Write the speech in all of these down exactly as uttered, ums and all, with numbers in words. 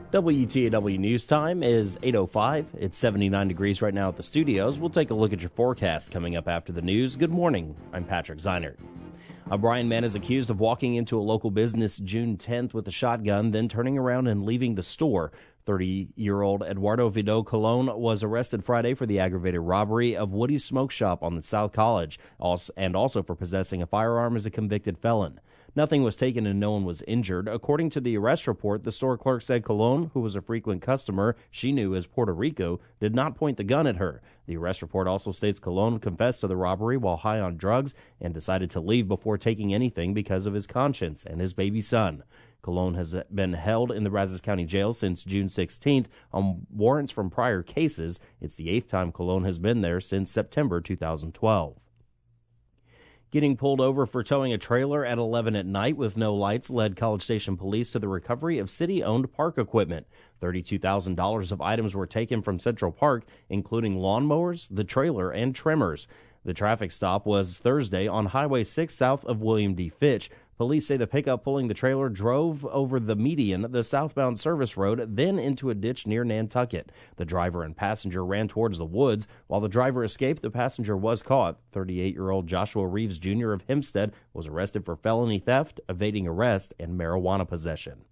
W T A W News Time is eight oh five. It's seventy-nine degrees right now at the studios. We'll take a look at your forecast coming up after the news. Good morning. I'm Patrick Zeinert. A Bryan man is accused of walking into a local business June tenth with a shotgun, then turning around and leaving the store. thirty-year-old Eduardo Vidal Colon was arrested Friday for the aggravated robbery of Woody's Smoke Shop on the South College, and also for possessing a firearm as a convicted felon. Nothing was taken and no one was injured. According to the arrest report, the store clerk said Colon, who was a frequent customer she knew as Puerto Rico, did not point the gun at her. The arrest report also states Colon confessed to the robbery while high on drugs and decided to leave before taking anything because of his conscience and his baby son. Colon has been held in the Brazos County Jail since June sixteenth on warrants from prior cases. It's the eighth time Colon has been there since September two thousand twelve. Getting pulled over for towing a trailer at eleven at night with no lights led College Station police to the recovery of city-owned park equipment. thirty-two thousand dollars of items were taken from Central Park, including lawnmowers, the trailer, and trimmers. The traffic stop was Thursday on Highway six south of William D. Fitch. Police say the pickup pulling the trailer drove over the median, the southbound service road, then into a ditch near Nantucket. The driver and passenger ran towards the woods. While the driver escaped, the passenger was caught. thirty-eight-year-old Joshua Reeves Junior of Hempstead was arrested for felony theft, evading arrest, and marijuana possession.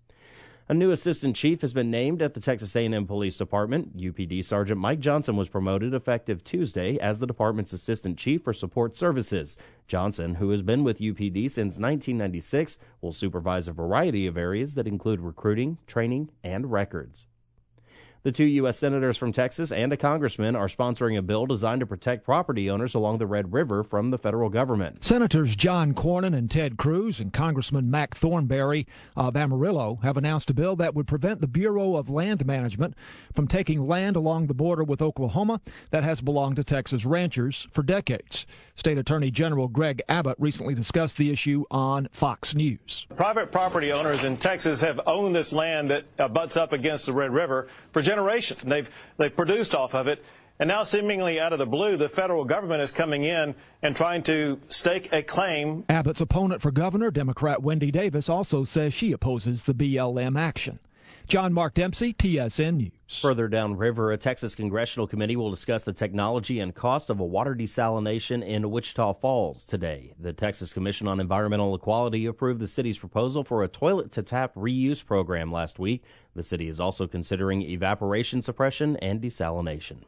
A new assistant chief has been named at the Texas A and M Police Department. U P D Sergeant Mike Johnson was promoted effective Tuesday as the department's assistant chief for support services. Johnson, who has been with U P D since nineteen ninety-six, will supervise a variety of areas that include recruiting, training, and records. The two U S senators from Texas and a congressman are sponsoring a bill designed to protect property owners along the Red River from the federal government. Senators John Cornyn and Ted Cruz and Congressman Mac Thornberry of Amarillo have announced a bill that would prevent the Bureau of Land Management from taking land along the border with Oklahoma that has belonged to Texas ranchers for decades. State Attorney General Greg Abbott recently discussed the issue on Fox News. Private property owners in Texas have owned this land that uh, butts up against the Red River for generations. They've they've produced off of it, and now seemingly out of the blue, the federal government is coming in and trying to stake a claim. Abbott's opponent for governor, Democrat Wendy Davis, also says she opposes the B L M action. John Mark Dempsey, T S N News. Further downriver, a Texas congressional committee will discuss the technology and cost of a water desalination in Wichita Falls today. The Texas Commission on Environmental Equality approved the city's proposal for a toilet-to-tap reuse program last week. The city is also considering evaporation suppression and desalination.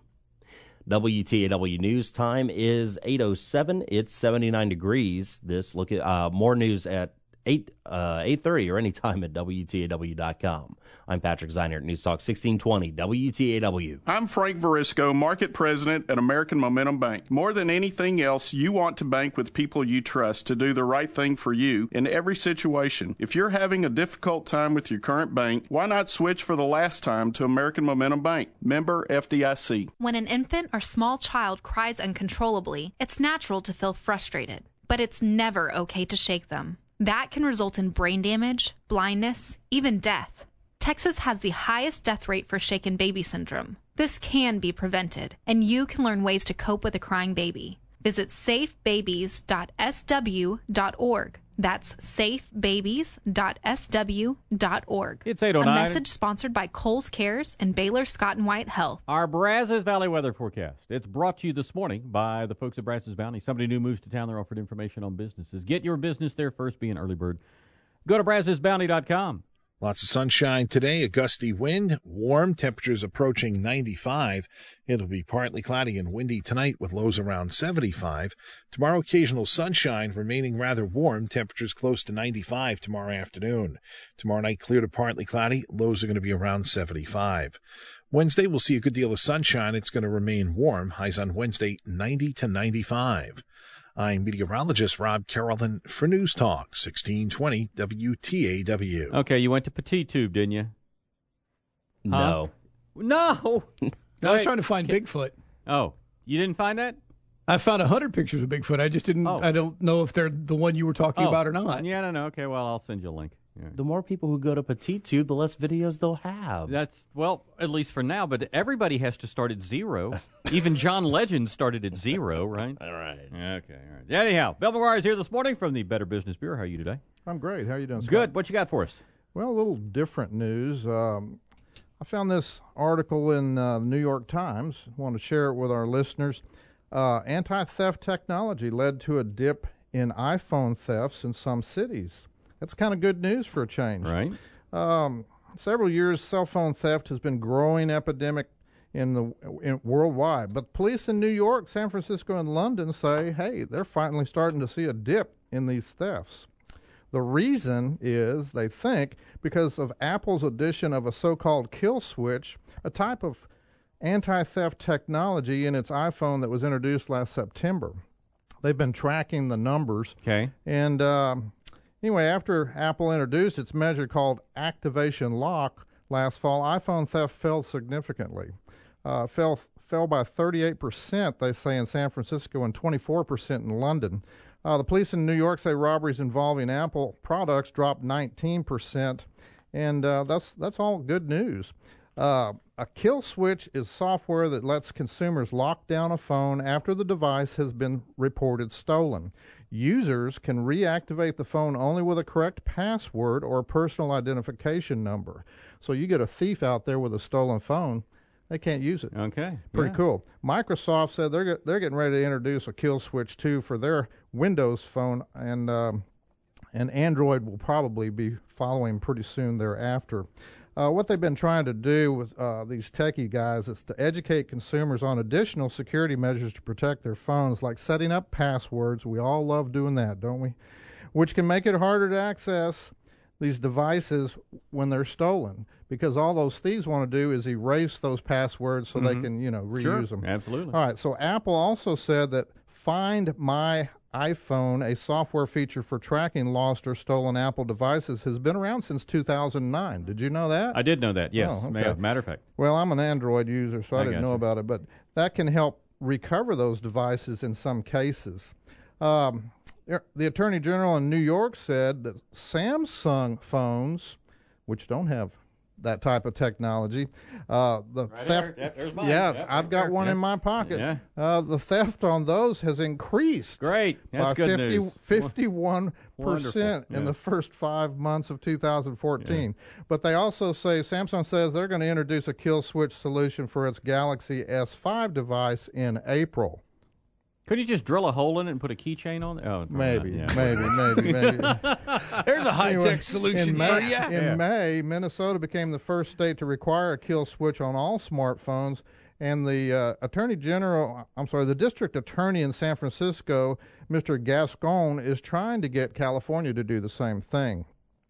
W T A W News Time is eight oh seven. It's seventy-nine degrees. This look at uh, more news at eight uh eight thirty or anytime at W T A W dot com. I'm Patrick Zeinert, News Talk sixteen twenty W T A W. I'm Frank Verisco, Market President at American Momentum Bank. More than anything else, you want to bank with people you trust to do the right thing for you in every situation. If you're having a difficult time with your current bank, why not switch for the last time to American Momentum Bank? Member F D I C. When an infant or small child cries uncontrollably, it's natural to feel frustrated, but it's never okay to shake them. That can result in brain damage, blindness, even death. Texas has the highest death rate for shaken baby syndrome. This can be prevented, and you can learn ways to cope with a crying baby. Visit safe babies dot s w dot org. That's safe babies dot s w dot org. It's eight oh nine. A message sponsored by Kohl's Cares and Baylor Scott and White Health. Our Brazos Valley weather forecast. It's brought to you this morning by the folks at Brazos Valley. Somebody new moves to town. They're offered information on businesses. Get your business there first. Be an early bird. Go to brazos bounty dot com. Lots of sunshine today, a gusty wind, warm, temperatures approaching ninety-five. It'll be partly cloudy and windy tonight with lows around seventy-five. Tomorrow, occasional sunshine, remaining rather warm, temperatures close to ninety-five tomorrow afternoon. Tomorrow night, clear to partly cloudy, lows are going to be around seventy-five. Wednesday, we'll see a good deal of sunshine. It's going to remain warm, highs on Wednesday, ninety to ninety-five. I'm meteorologist Rob Carrollton for News Talk sixteen twenty W T A W. Okay, you went to Petit Tube, didn't you? No. Huh? No. I was trying to find Bigfoot. Oh, you didn't find that? I found a hundred pictures of Bigfoot. I just didn't. Oh. I don't know if they're the one you were talking oh. about or not. Yeah, I don't know. Okay, well, I'll send you a link. Yeah. The more people who go to Petit Tube, the less videos they'll have. That's, well, at least for now, but everybody has to start at zero. Even John Legend started at zero, right? All right. Okay, all right. Anyhow, Bill McGuire is here this morning from the Better Business Bureau. How are you today? I'm great. How are you doing, Scott? Good. What you got for us? Well, a little different news. Um, I found this article in uh, the New York Times. I want to share it with our listeners. Uh, anti-theft technology led to a dip in iPhone thefts in some cities. That's kind of good news for a change. Right. Um, several years, cell phone theft has been growing epidemic in the in, worldwide. But police in New York, San Francisco, and London say, hey, they're finally starting to see a dip in these thefts. The reason is, they think, because of Apple's addition of a so-called kill switch, a type of anti-theft technology in its iPhone that was introduced last September. They've been tracking the numbers. Okay. And um, anyway, after Apple introduced its measure called Activation Lock last fall, iPhone theft fell significantly. Uh, fell fell by thirty-eight percent, they say, in San Francisco and twenty-four percent in London. Uh, the police in New York say robberies involving Apple products dropped nineteen percent, and uh, that's that's all good news. Uh, a kill switch is software that lets consumers lock down a phone after the device has been reported stolen. Users can reactivate the phone only with a correct password or personal identification number. So you get a thief out there with a stolen phone, they can't use it. Okay. Pretty yeah. cool. Microsoft said they're they're getting ready to introduce a kill switch too for their Windows phone, and um, and Android will probably be following pretty soon thereafter. Uh, what they've been trying to do with uh, these techie guys is to educate consumers on additional security measures to protect their phones, like setting up passwords. We all love doing that, don't we? Which can make it harder to access these devices when they're stolen, because all those thieves want to do is erase those passwords so mm-hmm. they can, you know, reuse sure, them. Absolutely. All right, so Apple also said that Find My iPhone, a software feature for tracking lost or stolen Apple devices, has been around since two thousand nine. Did you know that? I did know that, yes. Oh, okay. Matter of fact. Well, I'm an Android user, so I, I didn't know you. about it, but that can help recover those devices in some cases. Um, the Attorney General in New York said that Samsung phones, which don't have that type of technology, uh, the right theft. There. There's mine. Yeah, yep, I've right got there. one yep. in my pocket. Yeah. Uh, the theft on those has increased. Great. That's by good fifty, news. fifty-one percent Yeah. in the first five months of two thousand fourteen. Yeah. But they also say, Samsung says they're going to introduce a kill switch solution for its Galaxy S five device in April. Could you just drill a hole in it and put a keychain on it? Oh, maybe, yeah. maybe, maybe, maybe. There's a high-tech anyway, solution in for May, you. In Yeah. May, Minnesota became the first state to require a kill switch on all smartphones, and the uh, Attorney General, I'm sorry, the District Attorney in San Francisco, Mister Gascon, is trying to get California to do the same thing.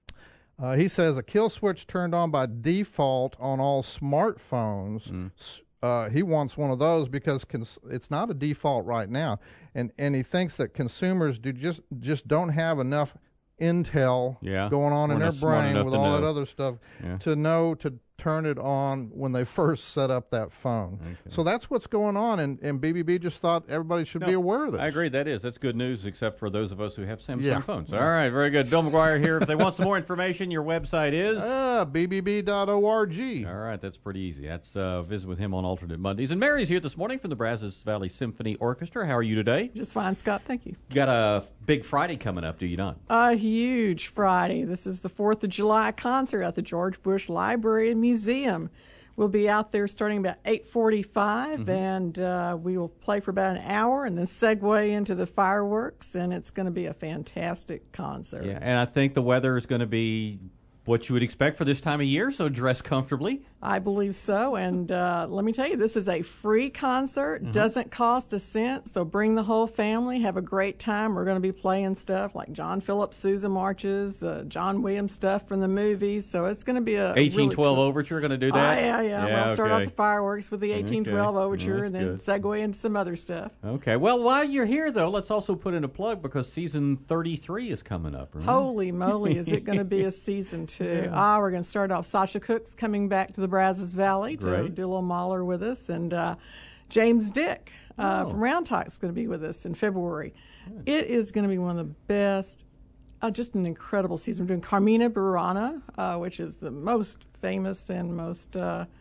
Uh, he says a kill switch turned on by default on all smartphones. Mm. Uh, he wants one of those because cons- it's not a default right now, and and he thinks that consumers do just just don't have enough intel yeah. going on We're in their brain with all know. that other stuff yeah. to know to turn it on when they first set up that phone. Okay. So that's what's going on, and, and B B B just thought everybody should no, be aware of this. I agree. That is. That's good news, except for those of us who have Samsung Yeah. phones. All right, very good. Bill McGuire here. If they want some more information, your website is? Uh, B B B dot org. All right, that's pretty easy. That's uh, visit with him on alternate Mondays. And Mary's here this morning from the Brazos Valley Symphony Orchestra. How are you today? Just fine, Scott. Thank you. You got a big Friday coming up, do you not? A huge Friday. This is the fourth of July concert at the George Bush Library and Museum. We'll be out there starting about eight forty-five, mm-hmm. and uh, we will play for about an hour and then segue into the fireworks, and it's going to be a fantastic concert. Yeah, and I think the weather is going to be what you would expect for this time of year, so dress comfortably. I believe so, and uh, let me tell you, this is a free concert, mm-hmm. doesn't cost a cent, so bring the whole family, have a great time. We're going to be playing stuff like John Philip Sousa marches, uh, John Williams stuff from the movies, so it's going to be a eighteen twelve really cool... Overture, going to do that? Oh, yeah, yeah. yeah we'll start okay. off the fireworks with the eighteen twelve okay. Overture, well, and then good. segue into some other stuff. Okay, well, while you're here, though, let's also put in a plug, because season thirty-three is coming up, right? Holy moly, is it going to be a season two? Yeah. Ah, we're going to start off. Sasha Cook's coming back to the Brazos Valley to Great. do a little Mahler with us, and uh, James Dick uh, oh. from Round Talk is going to be with us in February. Good. It is going to be one of the best, uh, just an incredible season. We're doing Carmina Burana, uh, which is the most famous and most uh,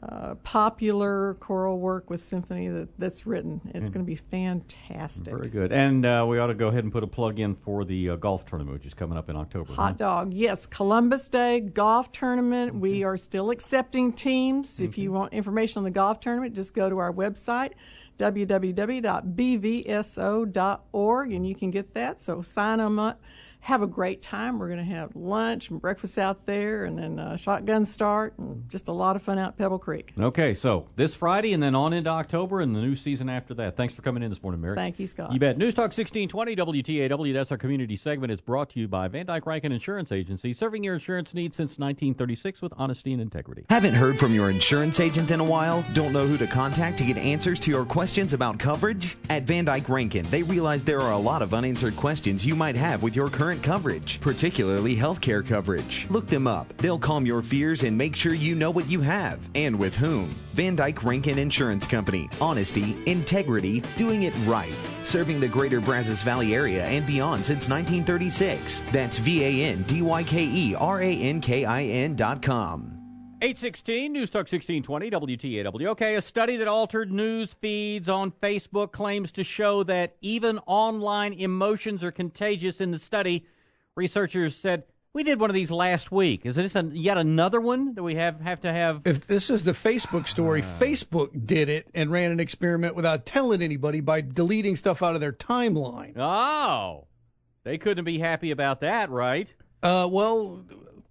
uh, popular choral work with symphony that, that's written. It's mm. going to be fantastic. Very good. And uh, we ought to go ahead and put a plug in for the uh, golf tournament, which is coming up in October. Hot huh? dog. Yes, Columbus Day golf tournament. Okay. We are still accepting teams. Okay. If you want information on the golf tournament, just go to our website, w w w dot b v s o dot org, and you can get that. So sign them up. Have a great time. We're going to have lunch and breakfast out there, and then uh, shotgun start, and just a lot of fun out at Pebble Creek. Okay, so this Friday and then on into October and the new season after that. Thanks for coming in this morning, Mary. Thank you, Scott. You bet. News Talk sixteen twenty W T A W. That's our community segment. It's brought to you by Van Dyke Rankin Insurance Agency, serving your insurance needs since nineteen thirty-six with honesty and integrity. Haven't heard from your insurance agent in a while? Don't know who to contact to get answers to your questions about coverage? At Van Dyke Rankin, they realize there are a lot of unanswered questions you might have with your current coverage, particularly healthcare coverage. Look them up. They'll calm your fears and make sure you know what you have and with whom. Van Dyke Rankin Insurance Company. Honesty, integrity, doing it right. Serving the greater Brazos Valley area and beyond since nineteen thirty-six. That's V A N D Y K E R A N K I N dot com. eight sixteen, News Talk sixteen twenty, W T A W. Okay, a study that altered news feeds on Facebook claims to show that even online emotions are contagious. In the study, researchers said, we did one of these last week. Is this a, yet another one that we have, have to have? If this is the Facebook story, uh, Facebook did it and ran an experiment without telling anybody by deleting stuff out of their timeline. Oh, they couldn't be happy about that, right? Uh, well,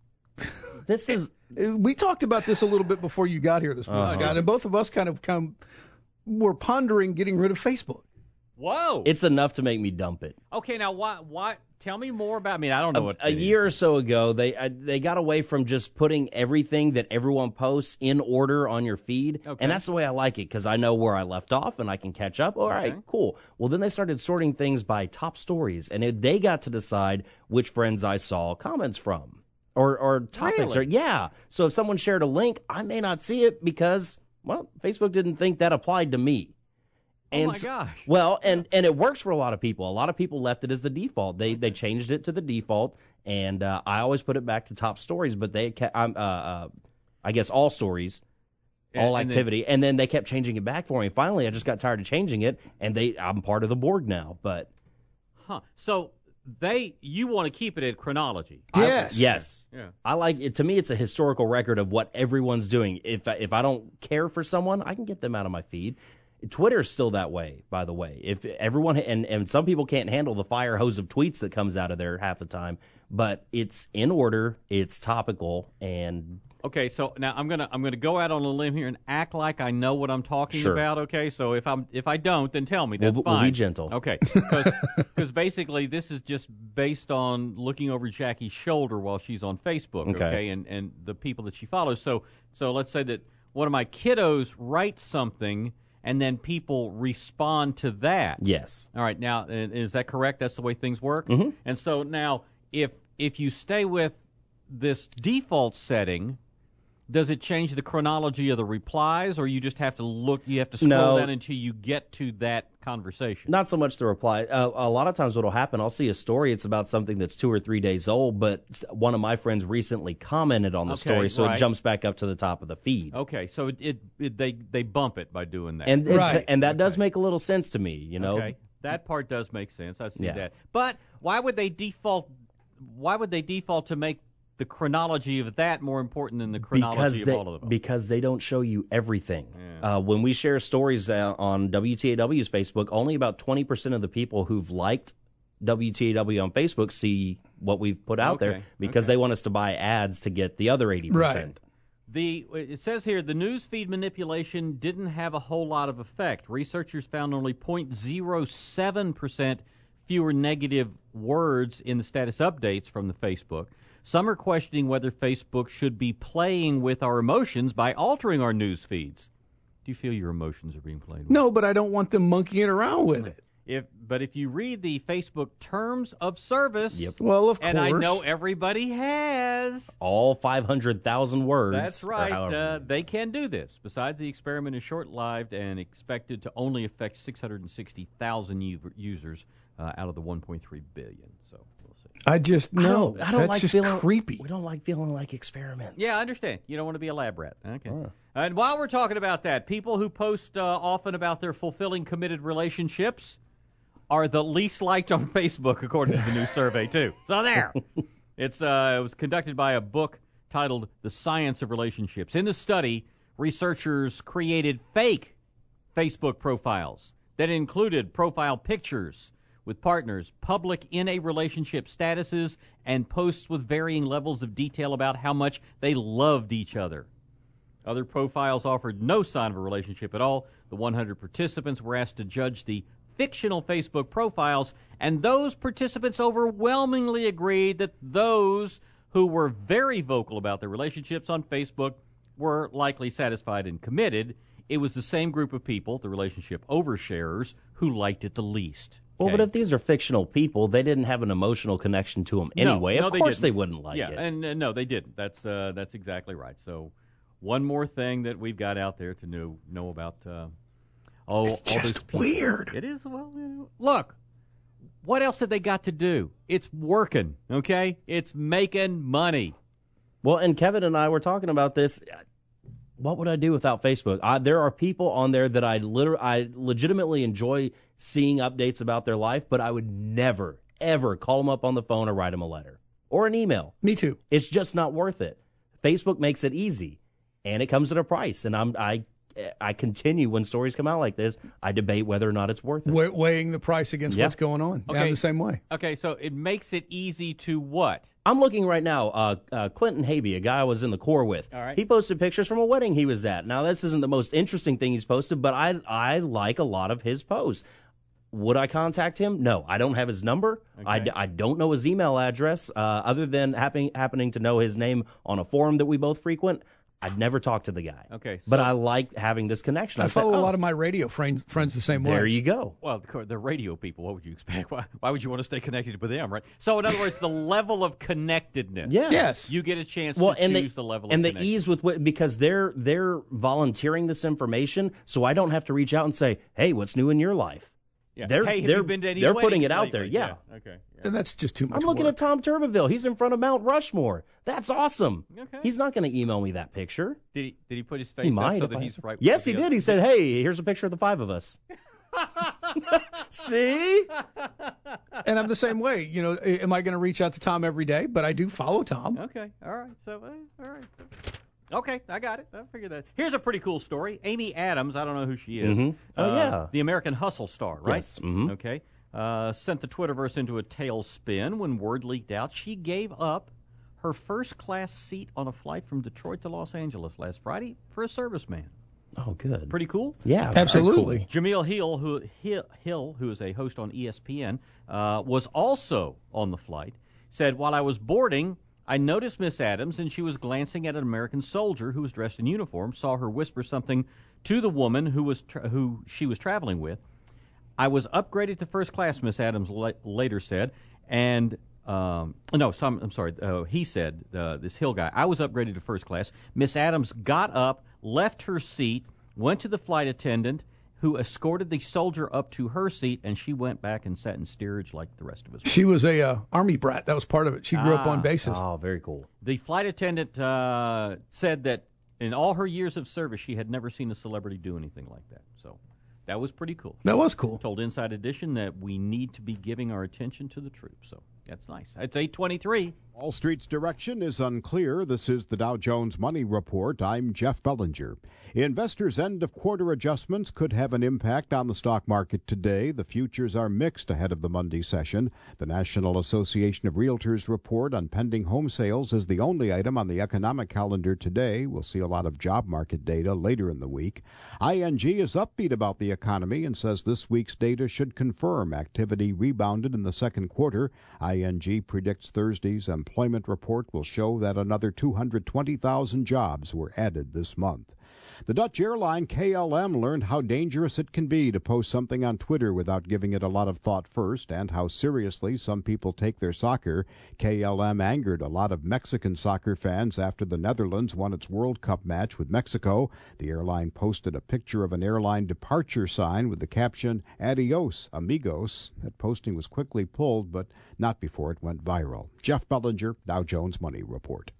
this is... We talked about this a little bit before you got here this morning, uh-huh. Scott, and both of us kind of come, were pondering getting rid of Facebook. Whoa. It's enough to make me dump it. Okay, now why? Why? Tell me more about. I mean, I don't know a, what. A year or so ago, they uh, they got away from just putting everything that everyone posts in order on your feed, okay. And that's the way I like it because I know where I left off and I can catch up. All right, okay. Cool. Well, then they started sorting things by top stories, and it, they got to decide which friends I saw comments from or or topics. Really? Or yeah. So if someone shared a link, I may not see it because well, Facebook didn't think that applied to me. And oh my gosh! Well, and, and it works for a lot of people. A lot of people left it as the default. They they changed it to the default, and uh, I always put it back to top stories. But they, kept, um, uh, uh, I guess, all stories, all and, activity, and then, and then they kept changing it back for me. Finally, I just got tired of changing it, and they I'm part of the board now. But huh? So they you want to keep it in chronology? Yes, I, yes. Yeah. I like it. To me, it's a historical record of what everyone's doing. If if I don't care for someone, I can get them out of my feed. Twitter's still that way, by the way. If everyone and, and some people can't handle the fire hose of tweets that comes out of there half the time, but it's in order, it's topical, and okay. So now I'm gonna I'm gonna go out on a limb here and act like I know what I'm talking sure. about. Okay, so if I'm if I don't, then tell me. That's we'll, fine. We'll be gentle. Okay, because basically this is just based on looking over Jackie's shoulder while she's on Facebook. Okay, okay? and and the people that she follows. So so let's say that one of my kiddos writes something. And then people respond to that. Yes. All right. Now, is that correct? That's the way things work? Mm-hmm. And so now, if if you stay with this default setting, does it change the chronology of the replies, or you just have to look, you have to scroll no. down until you get to that conversation? Not so much the reply. Uh, a lot of times what will happen, I'll see a story, it's about something that's two or three days old, but one of my friends recently commented on the okay, story, so right. it jumps back up to the top of the feed. Okay, so it, it, it they they bump it by doing that. And, right. and that okay. does make a little sense to me, you know? Okay, that part does make sense. I see yeah. that. But why would they default, why would they default to make the chronology of that more important than the chronology because of they, all of them? Because they don't show you everything. Yeah. Uh, when we share stories uh, on W T A W's Facebook, only about twenty percent of the people who've liked W T A W on Facebook see what we've put out okay. there because okay. they want us to buy ads to get the other eighty percent. Right. The, it says here the news feed manipulation didn't have a whole lot of effect. Researchers found only zero point zero seven percent fewer negative words in the status updates from the Facebook. Some are questioning whether Facebook should be playing with our emotions by altering our news feeds. Do you feel your emotions are being played with? No, but I don't want them monkeying around with it. If, but if you read the Facebook terms of service, yep. well, of and course. I know everybody has. All five hundred thousand words. That's right. Uh, they can do this. Besides, the experiment is short-lived and expected to only affect six hundred sixty thousand u- users uh, out of the one point three billion. So we'll see. I just no. I don't, I don't that's like just feeling creepy. We don't like feeling like experiments. Yeah, I understand. You don't want to be a lab rat. Okay. Oh. And while we're talking about that, people who post uh, often about their fulfilling committed relationships are the least liked on Facebook, according to the new survey, too. So there. It's uh, it was conducted by a book titled The Science of Relationships. In the study, researchers created fake Facebook profiles that included profile pictures with partners, public in a relationship statuses, and posts with varying levels of detail about how much they loved each other. Other profiles offered no sign of a relationship at all. The one hundred participants were asked to judge the fictional Facebook profiles, and those participants overwhelmingly agreed that those who were very vocal about their relationships on Facebook were likely satisfied and committed. It was the same group of people, the relationship oversharers, who liked it the least. Well, Okay? but if these are fictional people, they didn't have an emotional connection to them anyway. No, no, of they course didn't. they wouldn't like yeah, it. and uh, no, they didn't. That's uh, that's exactly right. So, one more thing that we've got out there to know know about. Uh, all, It's all just those people. weird. It is. Well, you know, look, what else have they got to do? It's working. Okay, it's making money. Well, and Kevin and I were talking about this. What would I do without Facebook? I, there are people on there that I liter- I legitimately enjoy seeing updates about their life, but I would never, ever call them up on the phone or write them a letter or an email. Me too. It's just not worth it. Facebook makes it easy, and it comes at a price. And I'm I I continue when stories come out like this. I debate whether or not it's worth it. Weigh- weighing the price against Yeah. what's going on. Yeah, Okay. I'm the same way. Okay, so it makes it easy to what? I'm looking right now. Uh, uh, Clinton Habee, a guy I was in the Corps with, All right. he posted pictures from a wedding he was at. Now, this isn't the most interesting thing he's posted, but I I like a lot of his posts. Would I contact him? No, I don't have his number. I, Okay. I don't know his email address, uh, other than happen, happening to know his name on a forum that we both frequent. I'd never talked to the guy. Okay, but so- I like having this connection. I said, follow a oh, lot of my radio friends friends the same way. There you go. Well, of course, they're radio people. What would you expect? Why, why would you want to stay connected with them, right? So, in other words, the level of connectedness. Yes. Yes. You get a chance Well, to and choose the, the level and of the connection. ease with what, because they're they're volunteering this information, so I don't have to reach out and say, "Hey, what's new in your life?" Yeah. They're hey, have they're you been to any they're putting weddings it out lately? there. Yeah. Okay. Yeah. And that's just too much I'm looking work. at Tom Turbeville. He's in front of Mount Rushmore. That's awesome. Okay. He's not going to email me that picture. Did he? Did he put his face He up might. so if that I- he's right? Yes, with he the did. other- He said, "Hey, here's a picture of the five of us." See? And I'm the same way. You know, am I going to reach out to Tom every day? But I do follow Tom. Okay. All right. So, uh, all right. Okay, I got it. I figured that. Here's a pretty cool story. Amy Adams, I don't know who she is. Mhm. Oh, Uh, yeah. The American Hustle star, right? Yes, mhm. Okay. Uh, sent the Twitterverse into a tailspin when word leaked out she gave up her first-class seat on a flight from Detroit to Los Angeles last Friday for a serviceman. Oh, good. Pretty cool. Yeah, very Absolutely. cool. Jameel Hill, who Hill, Hill, who is a host on E S P N, uh, was also on the flight. Said, "While I was boarding, I noticed Miss Adams, and she was glancing at an American soldier who was dressed in uniform. Saw her whisper something to the woman who was tra- who she was traveling with. I was upgraded to first class," Miss Adams la- later said, and um, no, some, I'm sorry, uh, he said, uh, this Hill guy, "I was upgraded to first class. Miss Adams got up, left her seat, went to the flight attendant, who escorted the soldier up to her seat, and she went back and sat in steerage like the rest of us." She was a uh, Army brat. That was part of it. She grew up on Ah. bases. Oh, very cool. The flight attendant uh, said that in all her years of service, she had never seen a celebrity do anything like that. So that was pretty cool. That was cool. Told Inside Edition that we need to be giving our attention to the troops. So that's nice. It's eight twenty-three. Wall Street's direction is unclear. This is the Dow Jones Money Report. I'm Jeff Bellinger. Investors' end-of-quarter adjustments could have an impact on the stock market today. The futures are mixed ahead of the Monday session. The National Association of Realtors report on pending home sales is the only item on the economic calendar today. We'll see a lot of job market data later in the week. I N G is upbeat about the economy and says this week's data should confirm activity rebounded in the second quarter. I N G predicts Thursday's employment report will show that another two hundred twenty thousand jobs were added this month. The Dutch airline K L M learned how dangerous it can be to post something on Twitter without giving it a lot of thought first, and how seriously some people take their soccer. K L M angered a lot of Mexican soccer fans after the Netherlands won its World Cup match with Mexico. The airline posted a picture of an airline departure sign with the caption, "Adios, amigos." That posting was quickly pulled, but not before it went viral. Jeff Bellinger, Dow Jones Money Report.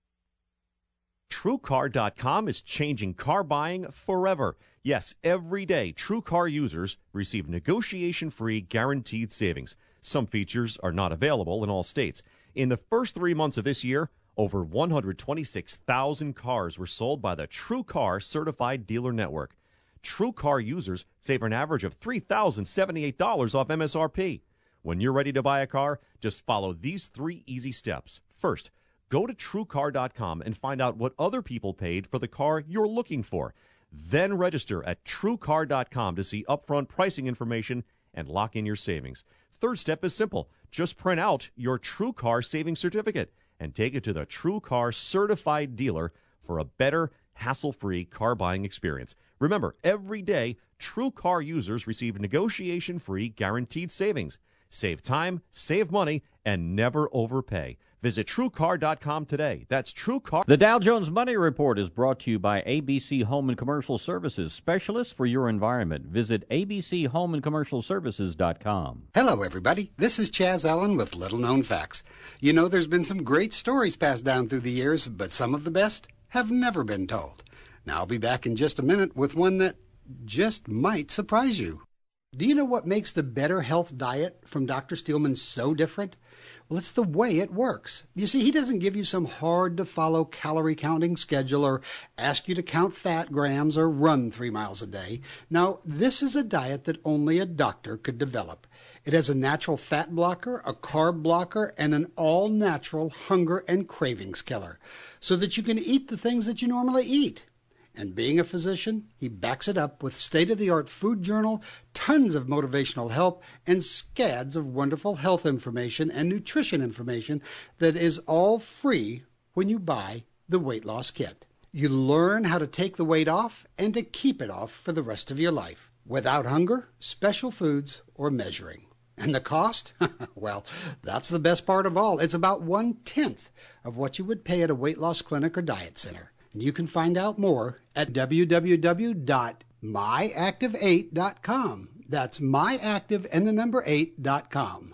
True Car dot com is changing car buying forever. Yes, every day, True Car users receive negotiation-free guaranteed savings. Some features are not available in all states. In the first three months of this year, over one hundred twenty-six thousand cars were sold by the True Car Certified Dealer Network. True Car users save an average of three thousand seventy-eight dollars off M S R P. When you're ready to buy a car, just follow these three easy steps. First, go to True Car dot com and find out what other people paid for the car you're looking for. Then register at True Car dot com to see upfront pricing information and lock in your savings. Third step is simple. Just print out your True Car savings certificate and take it to the True Car Certified Dealer for a better, hassle-free car buying experience. Remember, every day, True Car users receive negotiation-free guaranteed savings. Save time, save money, and never overpay. Visit True Car dot com today. That's True Car. The Dow Jones Money Report is brought to you by A B C Home and Commercial Services, specialists for your environment. Visit A B C Home and Commercial Services dot com. Hello, everybody. This is Chaz Allen with Little Known Facts. You know, there's been some great stories passed down through the years, but some of the best have never been told. Now, I'll be back in just a minute with one that just might surprise you. Do you know what makes the Better Health Diet from Doctor Steelman so different? Well, it's the way it works. You see, he doesn't give you some hard-to-follow calorie-counting schedule or ask you to count fat grams or run three miles a day. No, this is a diet that only a doctor could develop. It has a natural fat blocker, a carb blocker, and an all-natural hunger and cravings killer, so that you can eat the things that you normally eat. And being a physician, he backs it up with state-of-the-art food journal, tons of motivational help, and scads of wonderful health information and nutrition information that is all free when you buy the weight loss kit. You learn how to take the weight off and to keep it off for the rest of your life, without hunger, special foods, or measuring. And the cost? Well, that's the best part of all. It's about one-tenth of what you would pay at a weight loss clinic or diet center. And you can find out more at w w w dot my active eight dot com. That's myactive and the number eight dot com.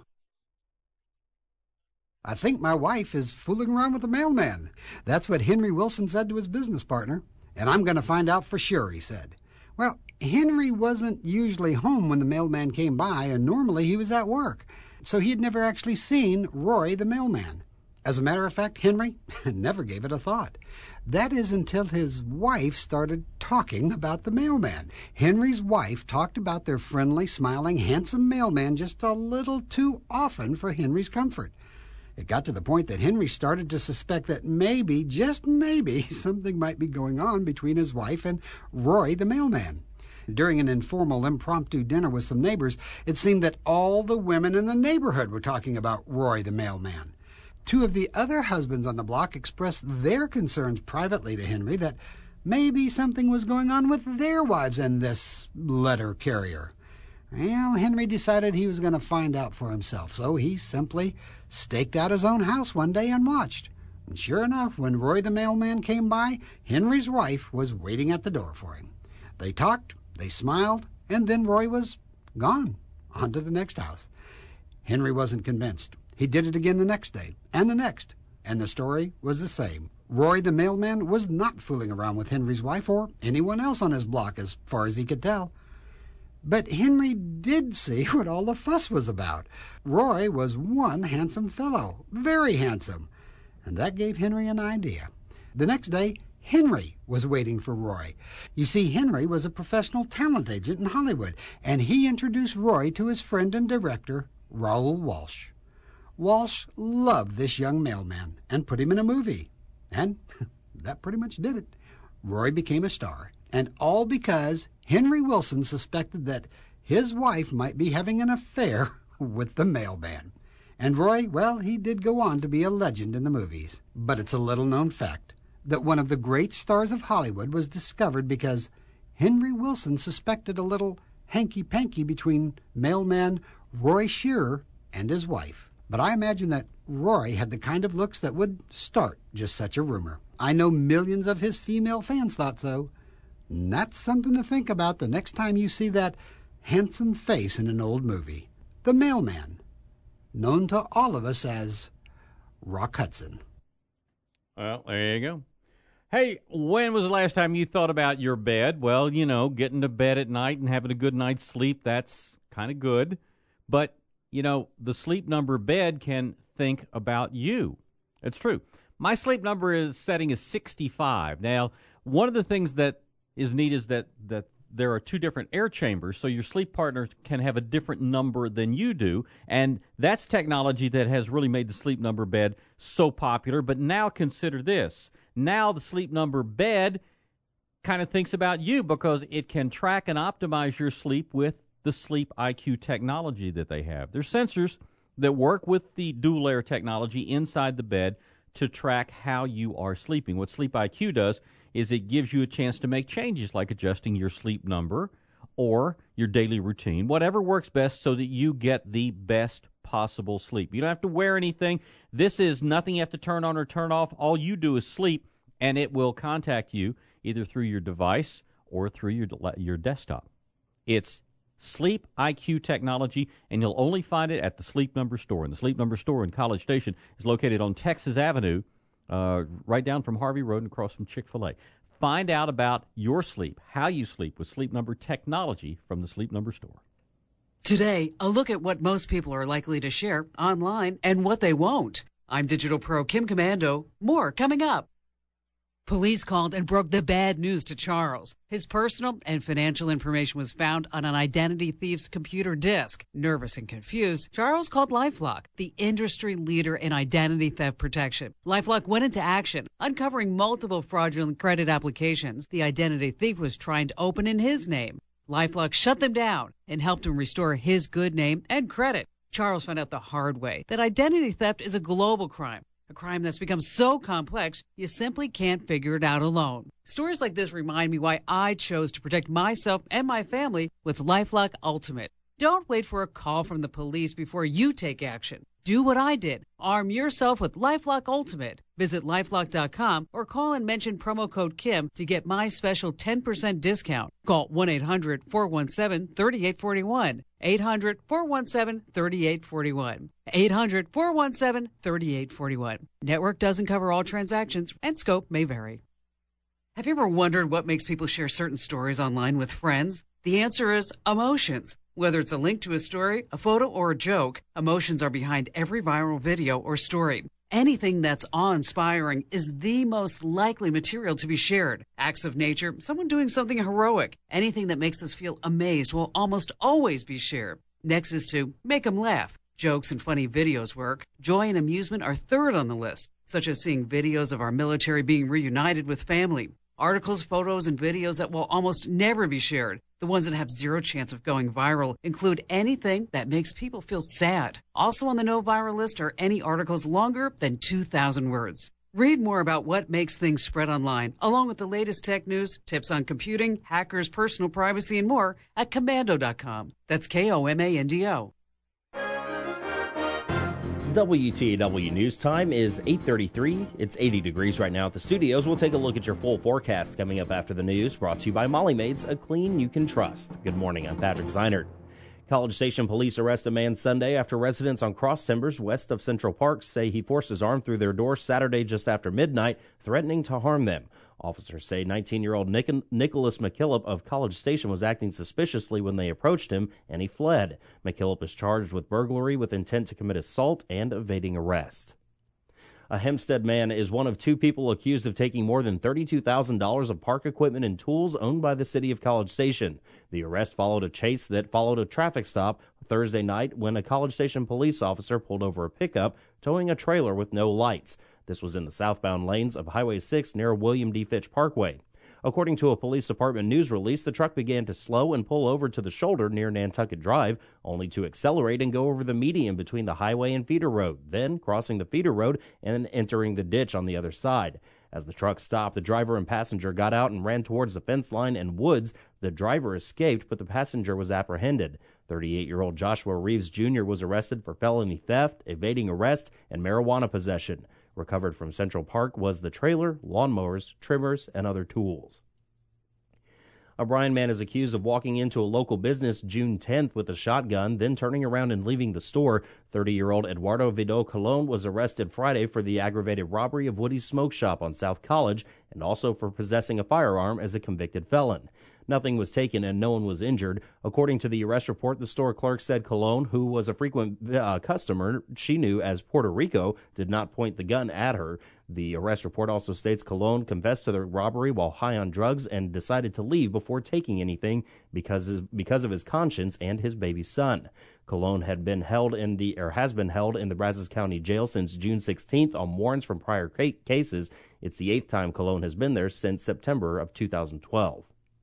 I think my wife is fooling around with the mailman. That's what Henry Wilson said to his business partner. And I'm going to find out for sure, he said. Well, Henry wasn't usually home when the mailman came by, and normally he was at work. So he had never actually seen Roy the mailman. As a matter of fact, Henry never gave it a thought. That is until his wife started talking about the mailman. Henry's wife talked about their friendly, smiling, handsome mailman just a little too often for Henry's comfort. It got to the point that Henry started to suspect that maybe, just maybe, something might be going on between his wife and Roy the mailman. During an informal, impromptu dinner with some neighbors, it seemed that all the women in the neighborhood were talking about Roy the mailman. Two of the other husbands on the block expressed their concerns privately to Henry that maybe something was going on with their wives and this letter carrier. Well, Henry decided he was going to find out for himself, so he simply staked out his own house one day and watched. And sure enough, when Roy the mailman came by, Henry's wife was waiting at the door for him. They talked, they smiled, and then Roy was gone, on to the next house. Henry wasn't convinced. He did it again the next day, and the next, and the story was the same. Roy the mailman was not fooling around with Henry's wife or anyone else on his block as far as he could tell. But Henry did see what all the fuss was about. Roy was one handsome fellow, very handsome, and that gave Henry an idea. The next day, Henry was waiting for Roy. You see, Henry was a professional talent agent in Hollywood, and he introduced Roy to his friend and director, Raoul Walsh. Walsh loved this young mailman and put him in a movie. And that pretty much did it. Roy became a star, and all because Henry Wilson suspected that his wife might be having an affair with the mailman. And Roy, well, he did go on to be a legend in the movies. But it's a little-known fact. that one of the great stars of Hollywood was discovered because Henry Wilson suspected a little hanky-panky between mailman Roy Shearer and his wife. But I imagine that Roy had the kind of looks that would start just such a rumor. I know millions of his female fans thought so. And that's something to think about the next time you see that handsome face in an old movie. The mailman, known to all of us as Rock Hudson. Well, there you go. Hey, when was the last time you thought about your bed? Well, you know, getting to bed at night and having a good night's sleep, that's kind of good. But, you know, the Sleep Number bed can think about you. It's true. My Sleep Number is setting is sixty-five. Now, one of the things that is neat is that, that there are two different air chambers, so your sleep partner can have a different number than you do, and that's technology that has really made the Sleep Number bed so popular. But now consider this. Now the Sleep Number bed kind of thinks about you because it can track and optimize your sleep with the Sleep I Q technology that they have. There's sensors that work with the dual-layer technology inside the bed to track how you are sleeping. What Sleep I Q does is it gives you a chance to make changes like adjusting your sleep number or your daily routine, whatever works best so that you get the best possible sleep. You don't have to wear anything. This is nothing you have to turn on or turn off. All you do is sleep, and it will contact you either through your device or through your your desktop. It's Sleep I Q technology, and you'll only find it at the Sleep Number store. And the Sleep Number store in College Station is located on Texas Avenue, uh, right down from Harvey Road and across from Chick-fil-A. Find out about your sleep, how you sleep with Sleep Number technology from the Sleep Number store. Today, a look at what most people are likely to share online and what they won't. I'm Digital Pro Kim Commando. More coming up. Police called and broke the bad news to Charles. His personal and financial information was found on an identity thief's computer disk. Nervous and confused, Charles called LifeLock, the industry leader in identity theft protection. LifeLock went into action, uncovering multiple fraudulent credit applications the identity thief was trying to open in his name. LifeLock shut them down and helped him restore his good name and credit. Charles found out the hard way that identity theft is a global crime. A crime that's become so complex, you simply can't figure it out alone. Stories like this remind me why I chose to protect myself and my family with LifeLock Ultimate. Don't wait for a call from the police before you take action. Do what I did. Arm yourself with LifeLock Ultimate. Visit LifeLock dot com or call and mention promo code Kim to get my special ten percent discount. Call one eight hundred four one seven three eight four one. eight hundred four one seven three eight four one. eight hundred four one seven three eight four one. Network doesn't cover all transactions and scope may vary. Have you ever wondered what makes people share certain stories online with friends? The answer is emotions. Whether it's a link to a story, a photo, or a joke, emotions are behind every viral video or story. Anything that's awe-inspiring is the most likely material to be shared. Acts of nature, someone doing something heroic, anything that makes us feel amazed will almost always be shared. Next is to make them laugh. Jokes and funny videos work. Joy and amusement are third on the list, such as seeing videos of our military being reunited with family. Articles, photos, and videos that will almost never be shared. The ones that have zero chance of going viral include anything that makes people feel sad. Also on the no viral list are any articles longer than two thousand words. Read more about what makes things spread online, along with the latest tech news, tips on computing, hackers, personal privacy, and more at Komando dot com. That's K O M A N D O. W T A W News Time is eight thirty-three. It's eighty degrees right now at the studios. We'll take a look at your full forecast coming up after the news, brought to you by Molly Maids, a clean you can trust. Good morning, I'm Patrick Zeinert. College Station police arrest a man Sunday after residents on Cross Timbers west of Central Park say he forced his arm through their door Saturday just after midnight, threatening to harm them. Officers say nineteen-year-old Nic- Nicholas McKillop of College Station was acting suspiciously when they approached him, and he fled. McKillop is charged with burglary with intent to commit assault and evading arrest. A Hempstead man is one of two people accused of taking more than thirty-two thousand dollars of park equipment and tools owned by the city of College Station. The arrest followed a chase that followed a traffic stop Thursday night when a College Station police officer pulled over a pickup towing a trailer with no lights. This was in the southbound lanes of Highway six near William D. Fitch Parkway. According to a police department news release, the truck began to slow and pull over to the shoulder near Nantucket Drive, only to accelerate and go over the median between the highway and feeder road, then crossing the feeder road and entering the ditch on the other side. As the truck stopped, the driver and passenger got out and ran towards the fence line and woods. The driver escaped, but the passenger was apprehended. thirty-eight-year-old Joshua Reeves Junior was arrested for felony theft, evading arrest, and marijuana possession. Recovered from Central Park was the trailer, lawnmowers, trimmers, and other tools. A Bryan man is accused of walking into a local business June tenth with a shotgun, then turning around and leaving the store. thirty-year-old Eduardo Vidal Colon was arrested Friday for the aggravated robbery of Woody's Smoke Shop on South College and also for possessing a firearm as a convicted felon. Nothing was taken and no one was injured. According to the arrest report, the store clerk said Colon, who was a frequent uh, customer she knew as Puerto Rico, did not point the gun at her. The arrest report also states Colon confessed to the robbery while high on drugs and decided to leave before taking anything because of, because of his conscience and his baby son. Colon had been held in the or has been held in the Brazos County Jail since June sixteenth on warrants from prior cases. It's the eighth time Colon has been there since September of two thousand twelve.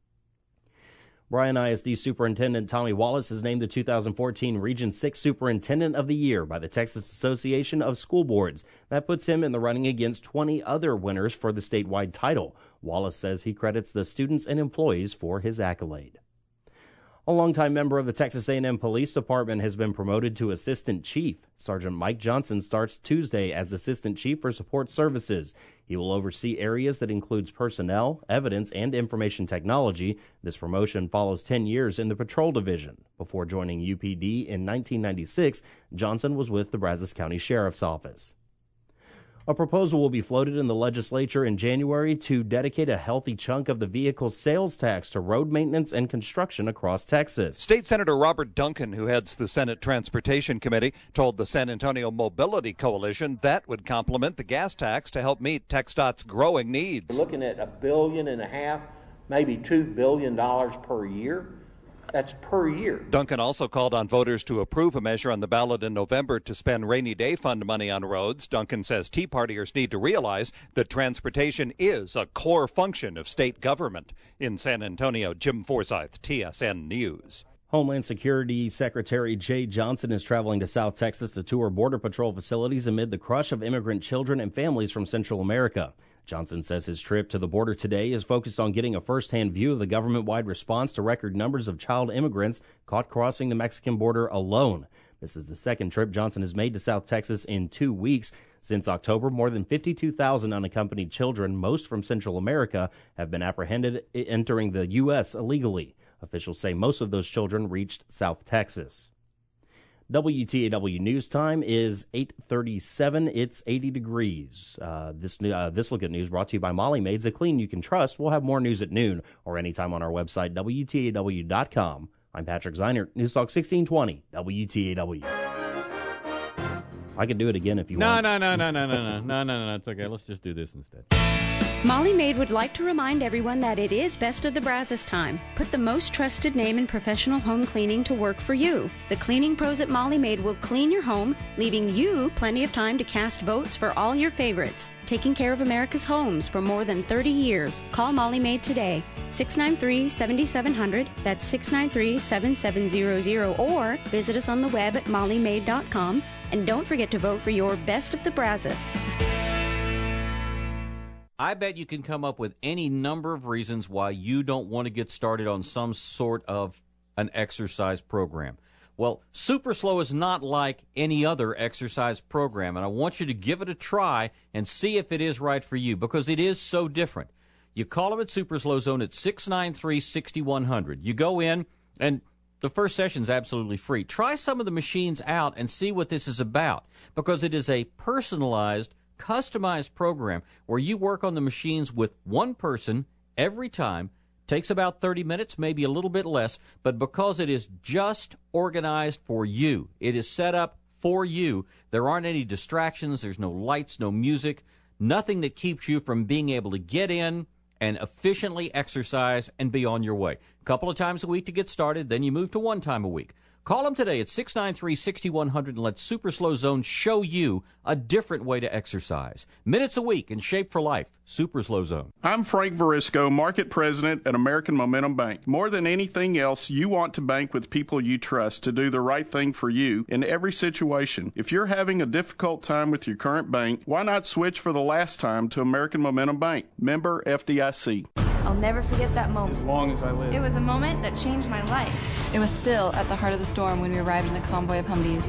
Bryan I S D Superintendent Tommy Wallace is named the two thousand fourteen Region six Superintendent of the Year by the Texas Association of School Boards. That puts him in the running against twenty other winners for the statewide title. Wallace says he credits the students and employees for his accolade. A longtime member of the Texas A and M Police Department has been promoted to Assistant Chief. Sergeant Mike Johnson starts Tuesday as Assistant Chief for Support Services. He will oversee areas that includes personnel, evidence, and information technology. This promotion follows ten years in the Patrol Division. Before joining U P D in nineteen ninety-six, Johnson was with the Brazos County Sheriff's Office. A proposal will be floated in the legislature in January to dedicate a healthy chunk of the vehicle sales tax to road maintenance and construction across Texas. State Senator Robert Duncan, who heads the Senate Transportation Committee, told the San Antonio Mobility Coalition that would complement the gas tax to help meet TxDOT's growing needs. We're looking at a billion and a half, maybe two billion dollars per year. That's per year. Duncan also called on voters to approve a measure on the ballot in November to spend rainy day fund money on roads. Duncan says Tea Partiers need to realize that transportation is a core function of state government. In San Antonio, Jim Forsyth, T S N News. Homeland Security Secretary Jay Johnson is traveling to South Texas to tour Border Patrol facilities amid the crush of immigrant children and families from Central America. Johnson says his trip to the border today is focused on getting a first-hand view of the government-wide response to record numbers of child immigrants caught crossing the Mexican border alone. This is the second trip Johnson has made to South Texas in two weeks. Since October, more than fifty-two thousand unaccompanied children, most from Central America, have been apprehended entering the U S illegally. Officials say most of those children reached South Texas. W T A W News Time is eight thirty-seven. It's eighty degrees. Uh, this uh, this look at news brought to you by Molly Maids, a clean you can trust. We'll have more news at noon or anytime on our website, W T A W dot com. I'm Patrick Zeinert, News Talk sixteen twenty, W T A W. I can do it again if you no, want. No, no, no, no, no, no, no, no, no, it's okay. Let's just do this instead. Molly Maid would like to remind everyone that it is Best of the Brazos time. Put the most trusted name in professional home cleaning to work for you. The cleaning pros at Molly Maid will clean your home, leaving you plenty of time to cast votes for all your favorites. Taking care of America's homes for more than thirty years. Call Molly Maid today, six nine three, seven seven zero zero. That's six nine three, seven seven zero zero. Or visit us on the web at molly maid dot com. And don't forget to vote for your Best of the Brazos. I bet you can come up with any number of reasons why you don't want to get started on some sort of an exercise program. Well, Super Slow is not like any other exercise program, and I want you to give it a try and see if it is right for you, because it is so different. You call them at Super Slow Zone at six nine three, six one zero zero. You go in, and the first session is absolutely free. Try some of the machines out and see what this is about, because it is a personalized, customized program where you work on the machines with one person every time. Takes about thirty minutes, maybe a little bit less, but because it is just organized for you, it is set up for you, there aren't any distractions, there's no lights, no music, nothing that keeps you from being able to get in and efficiently exercise and be on your way. A couple of times a week to get started, then you move to one time a week. Call them today at six nine three, six one zero zero and let Super Slow Zone show you a different way to exercise. Minutes a week in shape for life. Super Slow Zone. I'm Frank Verisco, Market President at American Momentum Bank. More than anything else, you want to bank with people you trust to do the right thing for you in every situation. If you're having a difficult time with your current bank, why not switch for the last time to American Momentum Bank? Member F D I C. I'll never forget that moment. As long as I live. It was a moment that changed my life. It was still at the heart of the storm when we arrived in a convoy of Humvees.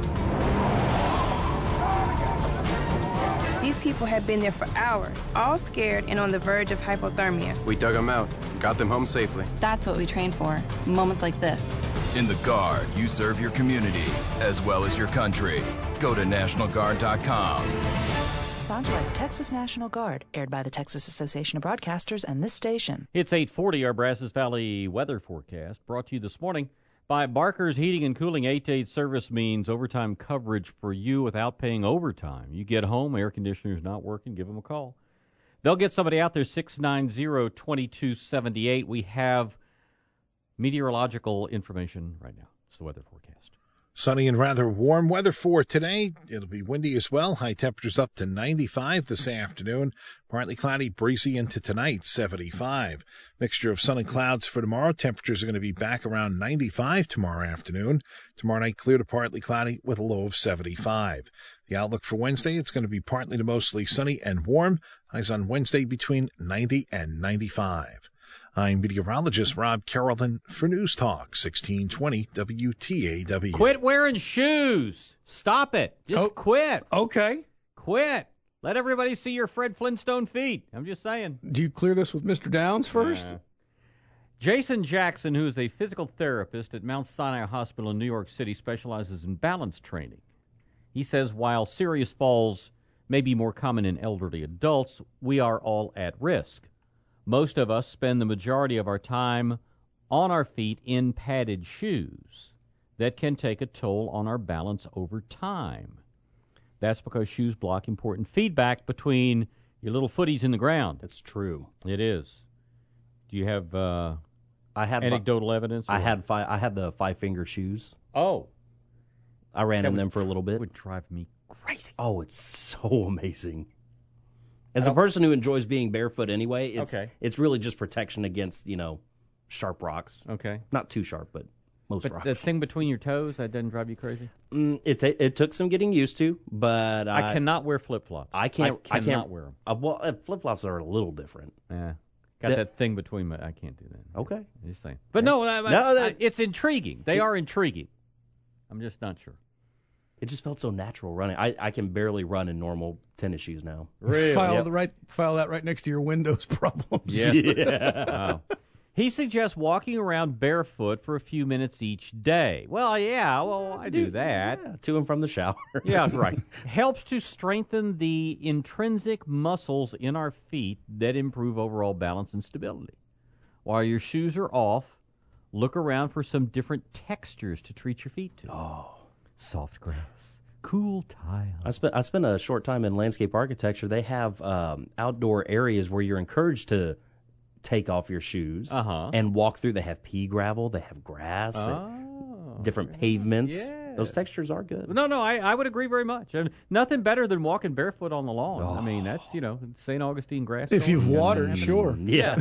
These people had been there for hours, all scared and on the verge of hypothermia. We dug them out, got them home safely. That's what we trained for, moments like this. In the Guard, you serve your community as well as your country. Go to National Guard dot com. Sponsored by the Texas National Guard, aired by the Texas Association of Broadcasters and this station. It's eight forty, our Brazos Valley weather forecast, brought to you this morning by Barker's Heating and Cooling. Eight to eight service means overtime coverage for you without paying overtime. You get home, air conditioner's not working, give them a call. They'll get somebody out there, six nine zero, two two seven eight. We have meteorological information right now. It's the weather forecast. Sunny and rather warm weather for today. It'll be windy as well. High temperatures up to ninety-five this afternoon. Partly cloudy, breezy into tonight, seventy-five. Mixture of sun and clouds for tomorrow. Temperatures are going to be back around ninety-five tomorrow afternoon. Tomorrow night, clear to partly cloudy with a low of seventy-five. The outlook for Wednesday, it's going to be partly to mostly sunny and warm. Highs on Wednesday between ninety and ninety-five. I'm meteorologist Rob Carrollton for News Talk sixteen twenty W T A W. Quit wearing shoes. Stop it. Just oh, quit. Okay. Quit. Let everybody see your Fred Flintstone feet. I'm just saying. Do you clear this with Mister Downs first? Uh, Jason Jackson, who is a physical therapist at Mount Sinai Hospital in New York City, specializes in balance training. He says while serious falls may be more common in elderly adults, we are all at risk. Most of us spend the majority of our time on our feet in padded shoes that can take a toll on our balance over time. That's because shoes block important feedback between your little footies in the ground. It's true. It is. Do you have uh, I had anecdotal my, evidence? I had five, I had the five finger shoes. Oh, I ran that in would, them for a little bit. Would drive me crazy. Oh, it's so amazing. As a person who enjoys being barefoot anyway, it's okay. it's really just protection against, you know, sharp rocks. Okay. Not too sharp, but most but rocks. The thing between your toes, that doesn't drive you crazy? Mm, it t- it took some getting used to, but I, I cannot wear flip-flops. I can't. I I cannot can't wear them. Uh, well, uh, flip-flops are a little different. Yeah. Got that, that thing between my... I can't do that. Okay. I'm just saying. But yeah. no, I, no that, I, it's intriguing. They it, are intriguing. I'm just not sure. It just felt so natural running. I, I can barely run in normal tennis shoes now. Really? File yep. the right file that right next to your Windows problems. Yeah. yeah. Wow. He suggests walking around barefoot for a few minutes each day. Well, yeah, well, I do that. Yeah, to and from the shower. Yeah, right. Helps to strengthen the intrinsic muscles in our feet that improve overall balance and stability. While your shoes are off, look around for some different textures to treat your feet to. Oh. Soft grass, cool tile. I spent I spent a short time in landscape architecture. They have um, outdoor areas where you're encouraged to take off your shoes uh-huh. and walk through. They have pea gravel. They have grass. Oh, they, different pavements. Yeah. Those textures are good. No, no, I, I would agree very much. I mean, nothing better than walking barefoot on the lawn. Oh. I mean, that's, you know, Saint Augustine grass. If you've watered, yeah. sure. Yeah.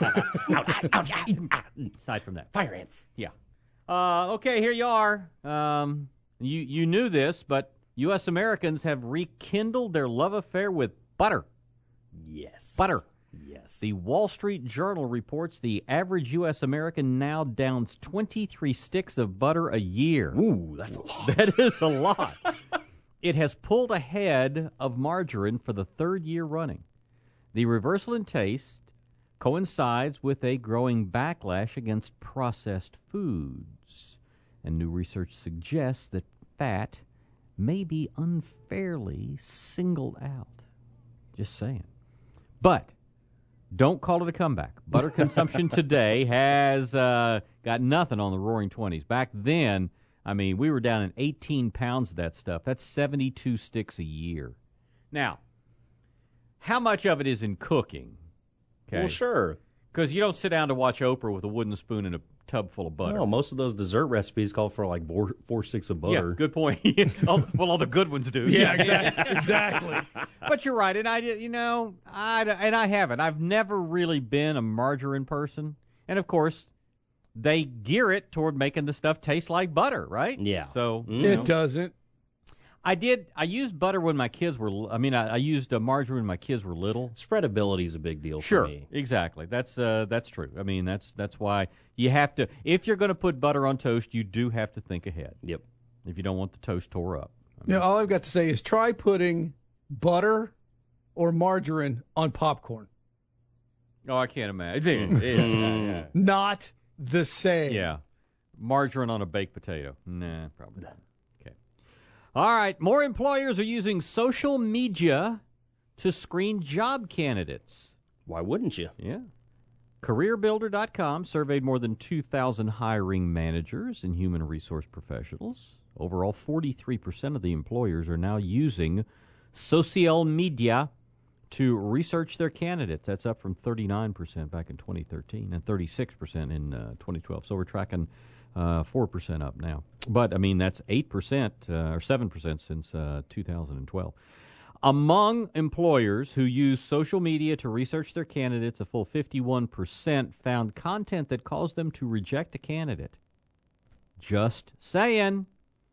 ouch, ouch, ouch. Aside from that. Fire ants. Yeah. Uh, okay, here you are. Um... You you knew this, but U S Americans have rekindled their love affair with butter. Yes. Butter. Yes. The Wall Street Journal reports the average U S American now downs twenty-three sticks of butter a year. Ooh, that's a lot. That is a lot. It has pulled ahead of margarine for the third year running. The reversal in taste coincides with a growing backlash against processed foods. And new research suggests that fat may be unfairly singled out. Just saying. But don't call it a comeback. Butter consumption today has uh, got nothing on the Roaring Twenties. Back then, I mean, we were down in eighteen pounds of that stuff. That's seventy-two sticks a year. Now, how much of it is in cooking? Okay. Well, sure. Because you don't sit down to watch Oprah with a wooden spoon and a tub full of butter. No, most of those dessert recipes call for like four, four sticks of butter. Yeah, good point. all, well, all the good ones do. Yeah, exactly. exactly. But you're right, and I, you know, I and I haven't. I've never really been a margarine person, and of course, they gear it toward making the stuff taste like butter, right? Yeah. So mm-hmm. It know. doesn't. I did. I used butter when my kids were. I mean, I, I used uh, margarine when my kids were little. Spreadability is a big deal sure, for me. Exactly. That's uh, that's true. I mean, that's that's why you have to. If you're going to put butter on toast, you do have to think ahead. Yep. If you don't want the toast tore up. I mean, yeah. All I've got to say is try putting butter or margarine on popcorn. Oh, I can't imagine. yeah, yeah, yeah. Not the same. Yeah. Margarine on a baked potato. Nah, probably not. All right, more employers are using social media to screen job candidates. Why wouldn't you? Yeah. Career Builder dot com surveyed more than two thousand hiring managers and human resource professionals. Overall, forty-three percent of the employers are now using social media to research their candidates. That's up from thirty-nine percent back in twenty thirteen and thirty-six percent in uh, twenty twelve. So we're tracking Uh, four percent up now. But, I mean, that's eight percent uh, or seven percent since uh, two thousand twelve. Among employers who use social media to research their candidates, a full fifty-one percent found content that caused them to reject a candidate. Just saying.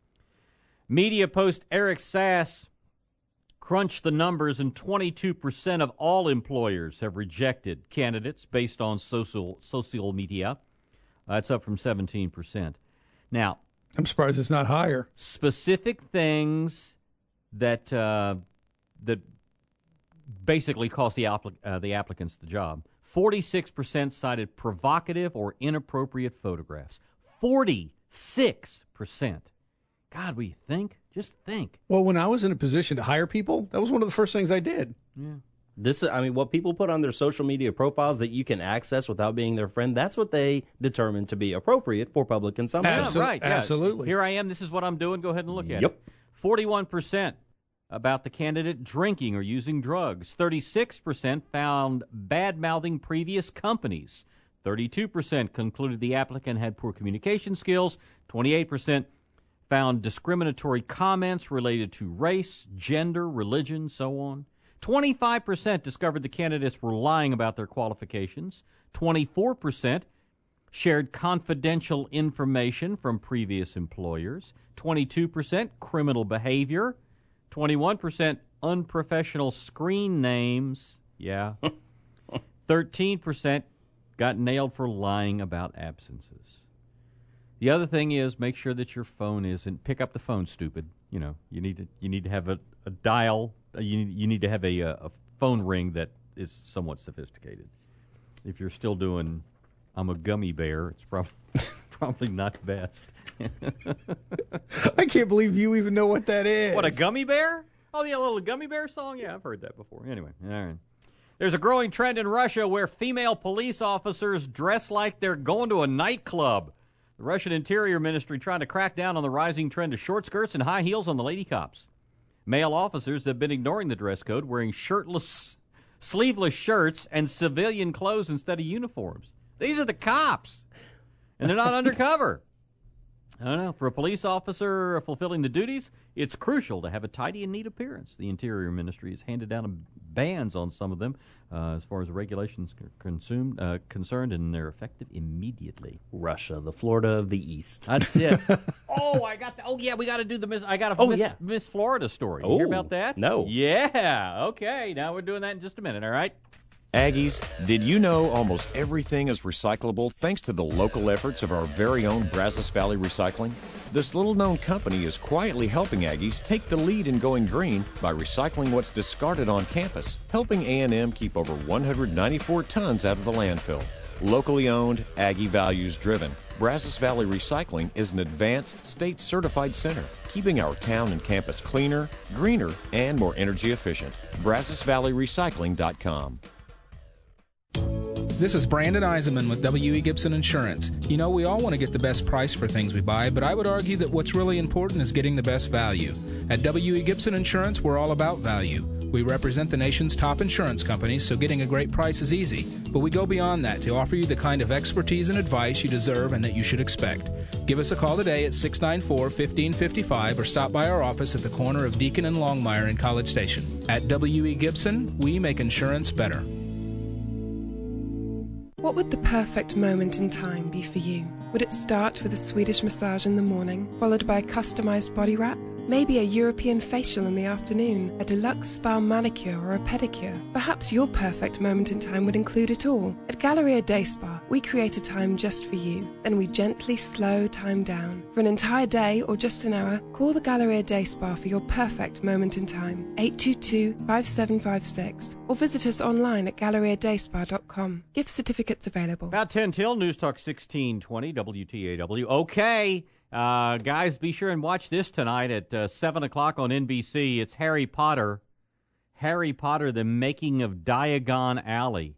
Media post Eric Sass crunched the numbers, and twenty-two percent of all employers have rejected candidates based on social social media. That's up from seventeen percent. Now, I'm surprised it's not higher. Specific things that uh, that basically cost the applic- uh, the applicants the job. forty-six percent cited provocative or inappropriate photographs. forty-six percent. God, we think? Just think. Well, when I was in a position to hire people, that was one of the first things I did. Yeah. This, I mean, what people put on their social media profiles that you can access without being their friend, that's what they determine to be appropriate for public consumption. Yeah, Absol- right. Yeah. Absolutely. Here I am. This is what I'm doing. Go ahead and look at yep. it. forty-one percent about the candidate drinking or using drugs. thirty-six percent found bad-mouthing previous companies. thirty-two percent concluded the applicant had poor communication skills. twenty-eight percent found discriminatory comments related to race, gender, religion, so on. twenty-five percent discovered the candidates were lying about their qualifications. twenty-four percent shared confidential information from previous employers. twenty-two percent criminal behavior. twenty-one percent unprofessional screen names. Yeah. thirteen percent got nailed for lying about absences. The other thing is make sure that your phone isn't, pick up the phone, stupid. You know, you need to you need to have a, a dial. You need, you need to have a, a phone ring that is somewhat sophisticated. If you're still doing, I'm a gummy bear, it's probably probably not the best. I can't believe you even know what that is. What, a gummy bear? Oh, yeah, a little gummy bear song? Yeah, I've heard that before. Anyway, all right. There's a growing trend in Russia where female police officers dress like they're going to a nightclub. The Russian Interior Ministry trying to crack down on the rising trend of short skirts and high heels on the lady cops. Male officers have been ignoring the dress code, wearing shirtless, sleeveless shirts and civilian clothes instead of uniforms. These are the cops, and they're not undercover. I don't know. For a police officer fulfilling the duties, it's crucial to have a tidy and neat appearance. The Interior Ministry has handed down bans on some of them uh, as far as the regulations are consumed, uh, concerned, and they're effective immediately. Russia, the Florida of the East. That's it. oh, I got. The, oh, yeah, we got to do the Miss. I got a oh, Miss, yeah. Miss Florida story. You oh, hear about that? No. Yeah. Okay. Now we're doing that in just a minute. All right. Aggies, did you know almost everything is recyclable thanks to the local efforts of our very own Brazos Valley Recycling? This little-known company is quietly helping Aggies take the lead in going green by recycling what's discarded on campus, helping A and M keep over one hundred ninety-four tons out of the landfill. Locally owned, Aggie values-driven, Brazos Valley Recycling is an advanced, state-certified center, keeping our town and campus cleaner, greener, and more energy efficient. Brazos Valley Recycling dot com. This is Brandon Eisenman with W E. Gibson Insurance. You know, we all want to get the best price for things we buy, but I would argue that what's really important is getting the best value. At W E. Gibson Insurance, we're all about value. We represent the nation's top insurance companies, so getting a great price is easy. But we go beyond that to offer you the kind of expertise and advice you deserve and that you should expect. Give us a call today at six nine four, one five five five or stop by our office at the corner of Deacon and Longmire in College Station. At W E. Gibson, we make insurance better. What would the perfect moment in time be for you? Would it start with a Swedish massage in the morning, followed by a customized body wrap? Maybe a European facial in the afternoon, a deluxe spa manicure or a pedicure. Perhaps your perfect moment in time would include it all. At Galleria Day Spa, we create a time just for you. Then we gently slow time down. For an entire day or just an hour, call the Galleria Day Spa for your perfect moment in time. eight two two, five seven five six or visit us online at galleria day spa dot com. Gift certificates available. About ten till, News Talk sixteen twenty, W T A W. Okay. Uh, guys, be sure and watch this tonight at uh, seven o'clock on N B C. It's Harry Potter. Harry Potter, The Making of Diagon Alley.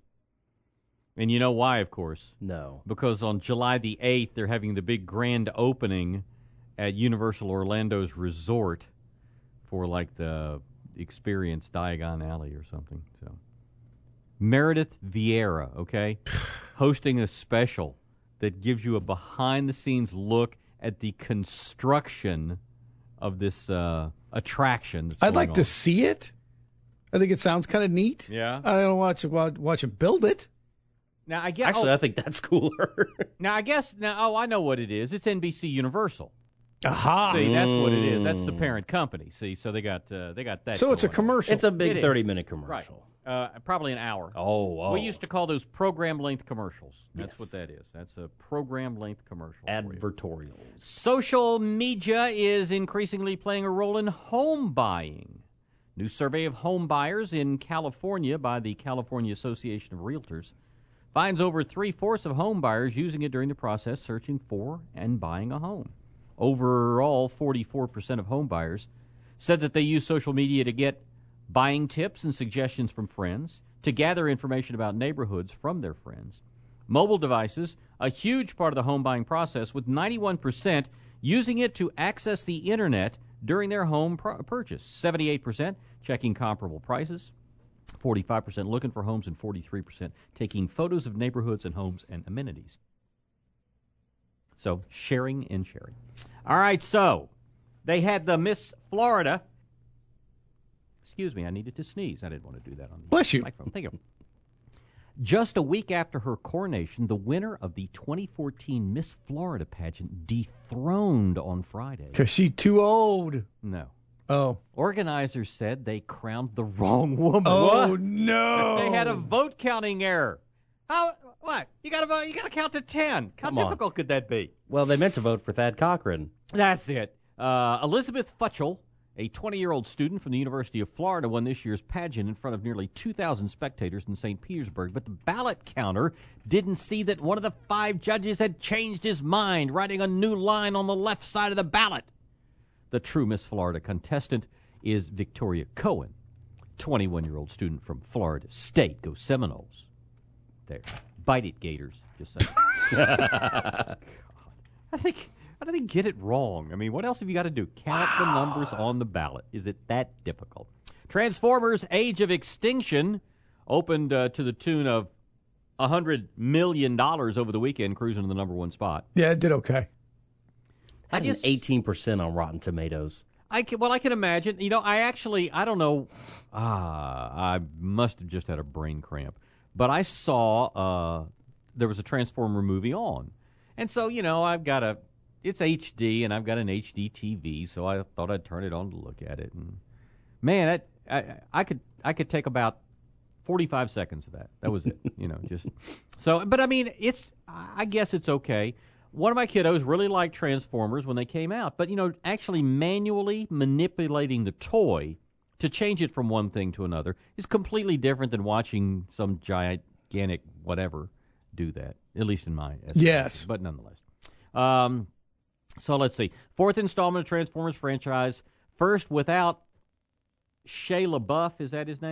And you know why, of course. No. Because on July the eighth, they're having the big grand opening at Universal Orlando's resort for, like, the experience Diagon Alley or something. So, Meredith Vieira, okay, hosting a special that gives you a behind-the-scenes look at the construction of this uh, attraction. I'd like on. to see it. I think it sounds kind of neat. Yeah. I don't watch watch him build it. Now I guess Actually, oh, I think that's cooler. now I guess now oh I know what it is. It's N B C Universal. Aha. See, that's what it is. That's the parent company. See, so they got uh, they got that. So it's a going on. commercial. It's a big It thirty-minute is. commercial. Right. Uh, probably an hour. Oh, oh. We used to call those program-length commercials. That's Yes. what that is. That's a program-length commercial. Advertorials. Social media is increasingly playing a role in home buying. New survey of home buyers in California by the California Association of Realtors finds over three-fourths of home buyers using it during the process searching for and buying a home. Overall, forty-four percent of home buyers said that they use social media to get buying tips and suggestions from friends, to gather information about neighborhoods from their friends. Mobile devices, a huge part of the home buying process, with ninety-one percent using it to access the Internet during their home pr- purchase. seventy-eight percent checking comparable prices, forty-five percent looking for homes, and forty-three percent taking photos of neighborhoods and homes and amenities. So, sharing and sharing. All right, so they had the Miss Florida. Excuse me, I needed to sneeze. I didn't want to do that on the Bless you. microphone. Thank you. Just a week after her coronation, the winner of the twenty fourteen Miss Florida pageant dethroned on Friday. Because she's too old. No. Oh. Organizers said they crowned the wrong woman. Oh, What? no. They had a vote counting error. How? What? You got to vote. You got to count to ten. How Come on. difficult could that be? Well, they meant to vote for Thad Cochran. That's it. Uh, Elizabeth Futchell, a twenty-year-old student from the University of Florida, won this year's pageant in front of nearly two thousand spectators in Saint Petersburg. But the ballot counter didn't see that one of the five judges had changed his mind, writing a new line on the left side of the ballot. The true Miss Florida contestant is Victoria Cohen, twenty-one-year-old student from Florida State. Go Seminoles. There. Bite it, Gators. Just saying. I think... How do they get it wrong? I mean, what else have you got to do? Count the numbers on the ballot. Is it that difficult? Transformers Age of Extinction opened uh, to the tune of one hundred million dollars over the weekend, cruising to the number one spot. Yeah, it did okay. I had an eighteen percent on Rotten Tomatoes. I can, well, I can imagine. You know, I actually, I don't know. Ah, I must have just had a brain cramp. But I saw uh, there was a Transformer movie on. And so, you know, I've got a... It's H D, and I've got an H D T V, so I thought I'd turn it on to look at it. And man, I, I, I could I could take about forty-five seconds of that. That was it, you know. Just so, but I mean, it's I guess it's okay. One of my kiddos really liked Transformers when they came out, but you know, actually manually manipulating the toy to change it from one thing to another is completely different than watching some gigantic whatever do that. At least in my estimation. Yes, but nonetheless. Um. So let's see. Fourth installment of Transformers franchise. First without Shia LaBeouf. Is that his name?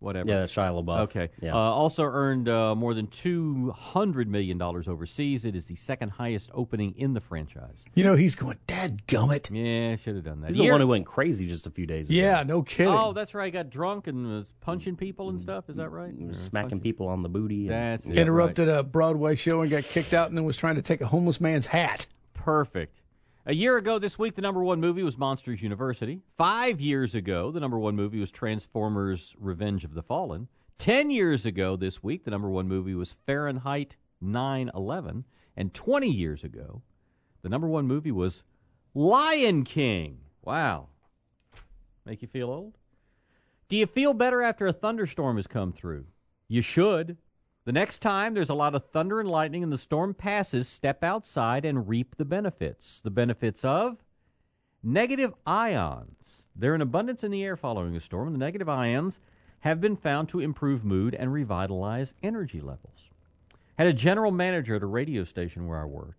whatever. Yeah, Shia LaBeouf. Okay. Yeah. Uh, also earned uh, more than two hundred million dollars overseas. It is the second highest opening in the franchise. You know, he's going, dadgummit. Yeah, should have done that. He's Year- the one who went crazy just a few days ago. Yeah, no kidding. Oh, that's right. He got drunk and was punching people and stuff. Is that right? He was Or smacking punching- people on the booty. And, That's it. Interrupted a Broadway show and got kicked out and then was trying to take a homeless man's hat. Perfect. A year ago this week, the number one movie was Monsters University. Five years ago, the number one movie was Transformers Revenge of the Fallen. Ten years ago this week, the number one movie was Fahrenheit nine eleven. And twenty years ago, the number one movie was Lion King. Wow. Make you feel old? Do you feel better after a thunderstorm has come through? You should. The next time there's a lot of thunder and lightning and the storm passes, step outside and reap the benefits. The benefits of negative ions. They're in abundance in the air following a storm, and the negative ions have been found to improve mood and revitalize energy levels. Had a general manager at a radio station where I worked.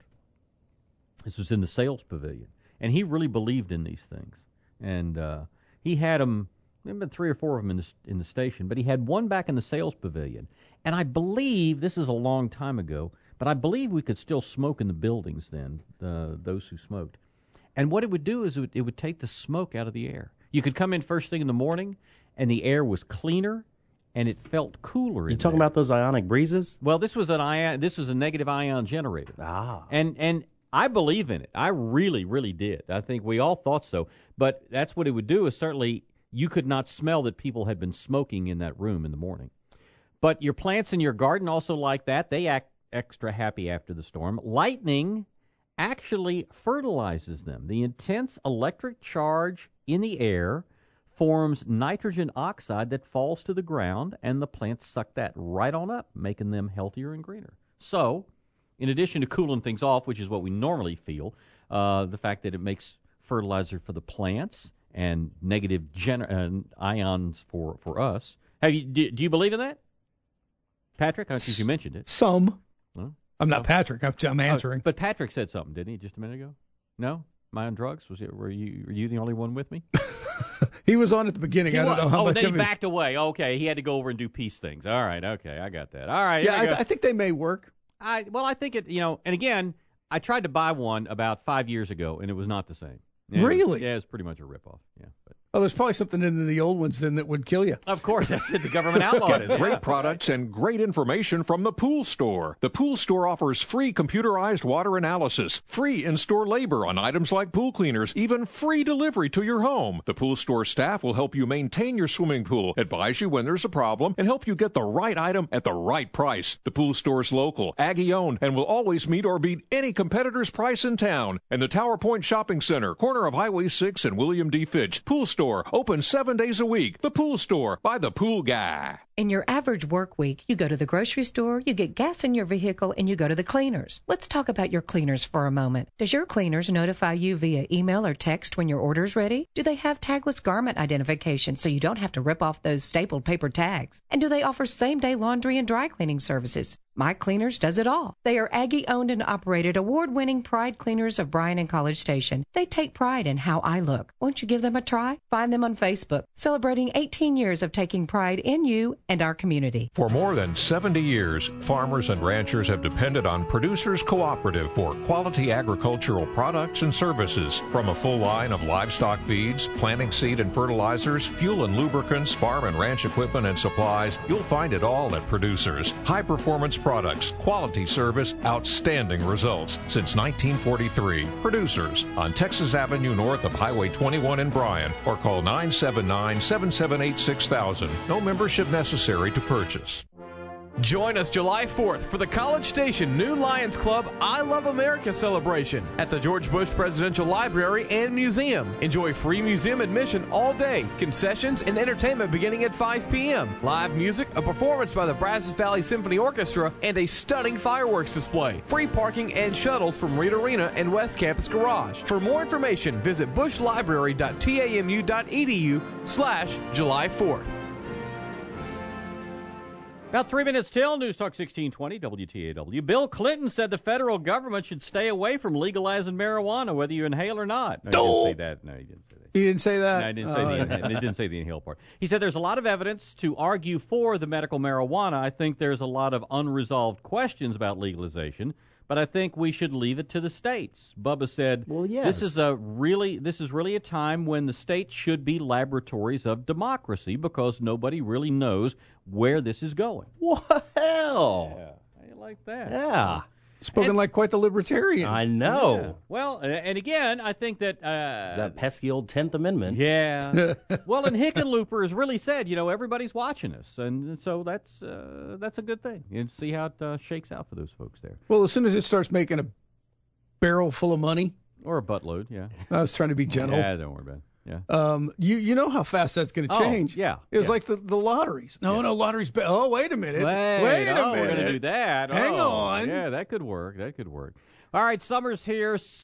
This was in the sales pavilion, and he really believed in these things. And uh, he had them, there have been three or four of them in the, in the station, but he had one back in the sales pavilion. And I believe, this is a long time ago, but I believe we could still smoke in the buildings then, uh, those who smoked. And what it would do is it would, it would take the smoke out of the air. You could come in first thing in the morning, and the air was cleaner, and it felt cooler. You talking about those ionic breezes? Well, this was an ion. This was a negative ion generator. Ah, and and I believe in it. I really, really did. I think we all thought so. But that's what it would do. Is certainly you could not smell that people had been smoking in that room in the morning. But your plants in your garden also like that. They act extra happy after the storm. Lightning actually fertilizes them. The intense electric charge in the air forms nitrogen oxide that falls to the ground, and the plants suck that right on up, making them healthier and greener. So, in addition to cooling things off, which is what we normally feel, uh, the fact that it makes fertilizer for the plants and negative gener- uh, ions for, for us. Have you, do, do you believe in that? Patrick, I think you mentioned it. Some. Well, I'm not Patrick. I'm, I'm answering. Oh, but Patrick said something, didn't he, just a minute ago? No? Am I on drugs? Was it? Were you? Were you the only one with me? He was on at the beginning. He I don't was. know how oh, much then of he it. backed away. Okay, he had to go over and do peace things. All right. Okay, I got that. All right. Yeah, here I, we th- go. I think they may work. I well, I think it. You know, and again, I tried to buy one about five years ago, and it was not the same. Yeah, it was- Really? yeah, it's pretty much a ripoff. Yeah. But. Oh, there's probably something in the old ones then that would kill you. Of course, that's it. The government outlawed it. Great Yeah. products and great information from the Pool Store. The Pool Store offers free computerized water analysis, free in-store labor on items like pool cleaners, even free delivery to your home. The Pool Store staff will help you maintain your swimming pool, advise you when there's a problem, and help you get the right item at the right price. The Pool Store's local, Aggie-owned, and will always meet or beat any competitor's price in town. And the Tower Point Shopping Center, corner of Highway six and William D. Fitch. Pool Store, open seven days a week. The Pool Store, by the pool guy. In your average work week, you go to the grocery store, you get gas in your vehicle, and you go to the cleaners. Let's talk about your cleaners for a moment. Does your cleaners notify you via email or text when your order's ready? Do they have tagless garment identification so you don't have to rip off those stapled paper tags? And do they offer same-day laundry and dry cleaning services? My Cleaners does it all. They are Aggie-owned and operated, award-winning Pride Cleaners of Bryan and College Station. They take pride in how I look. Won't you give them a try? Find them on Facebook, celebrating eighteen years of taking pride in you and our community. For more than seventy years, farmers and ranchers have depended on Producers Cooperative for quality agricultural products and services. From a full line of livestock feeds, planting seed and fertilizers, fuel and lubricants, farm and ranch equipment and supplies, you'll find it all at Producers. High-performance products, quality service, outstanding results. Since nineteen forty-three, Producers on Texas Avenue north of Highway twenty-one in Bryan, or call nine seven nine, seven seven eight, six thousand. No membership necessary to purchase. Join us July fourth for the College Station New Lions Club I Love America celebration at the George Bush Presidential Library and Museum. Enjoy free museum admission all day, concessions, and entertainment beginning at five p.m. Live music, a performance by the Brazos Valley Symphony Orchestra, and a stunning fireworks display. Free parking and shuttles from Reed Arena and West Campus Garage. For more information, visit bushlibrary.tamu.edu slash July fourth. About three minutes till, News Talk sixteen twenty, W T A W. Bill Clinton said the federal government should stay away from legalizing marijuana, whether you inhale or not. No, he didn't say that. No, he didn't say that. He didn't say that? No, I didn't say oh, the yeah. inhale. It didn't say the inhale part. He said there's a lot of evidence to argue for the medical marijuana. I think there's a lot of unresolved questions about legalization, but I think we should leave it to the states. Bubba said, well, yes. this is a really this is really a time when the states should be laboratories of democracy because nobody really knows where this is going. What the hell? Yeah, I like that. Yeah. Spoken And- like quite the libertarian. I know. Yeah. Well, a- and again, I think that uh, That pesky old tenth Amendment. Yeah. Well, and Hickenlooper has really said, you know, everybody's watching us, and so that's uh, that's a good thing. And see how it uh, shakes out for those folks there, Well, as soon as it starts making a barrel full of money, or a buttload. Yeah. I was trying to be gentle. Yeah, don't worry about it. Yeah. Um, you you know how fast that's going to Oh, change. yeah, It was yeah. like the, the lotteries. No, no, lotteries. Ba- oh, wait a minute. Wait, Wait a oh, minute. we're going to do that. Hang Oh, on. Yeah, that could work. That could work. All right, summer's here.